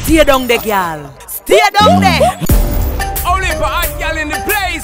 Stay down there, girl. Stay down there. Only for hot girl in the place.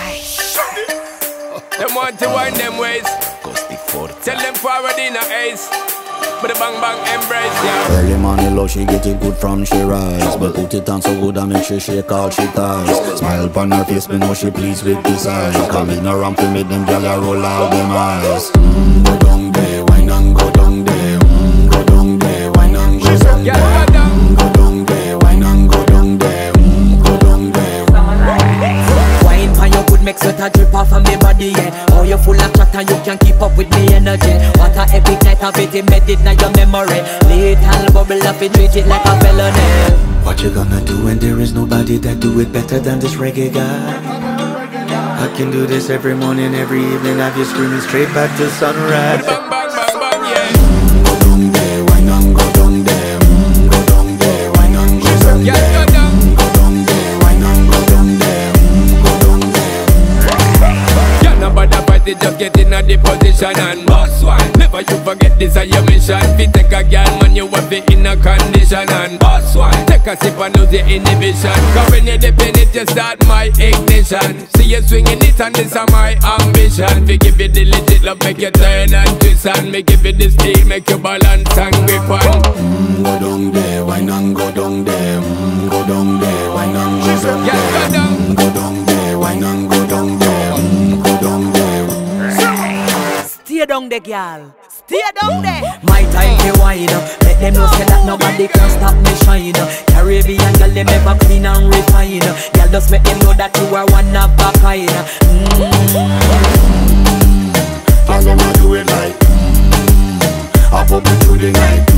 Them want to wind them ways. Tell them forward in a ace. But the bang bang embrace, yeah. Early money low, she get it good from she rise. But put it on so good and make she shake all she ties. Smile upon her face, me know she pleased with this eyes. Coming around to make them gyal roll out them eyes. Go down there, wine and go down there. Go down there, wine and go down there. Go down there, wine and go down there. Go down there. Wine pan your good, make sweat a drip off of me body, yeah. Oh, you full of chat and you can keep up with me energy. What a epic night of it, embedded in your memory. Little bubble up, it treat it like a felony. What you gonna do when there is nobody that do it better than this reggae guy? I can do this every morning, every evening. Have you screaming straight back to sunrise. Bang bang bang bang, yeah. Go down there, wine and go down there. Go down there, wine and go down there. Go down there, wine and go down there. Go down there. Yeah, nobody fight it, just get in a the position and boss one. Never you forget this is your mission. Fi take a girl, man, you have it in a condition and boss one. Take a sip and lose your inhibition. Cause when you dip in it, you start my ignition. See you swinging it and this is my ambition. We give you the legit love, make you turn and twist. And me give you the steel, make you balance and grip on. Go down there, wine and go down there. Go down there, wine and go down there. Go down there, wine and go down there. Go down there. Stay down there, girl. Stay down there. My time to wine up. Let them know say that nobody can stop me shine. Caribbean girl, them ever clean and refine. Girl, just make them know that you are one of a kind. Girl, I'ma do it like I pop it through the night.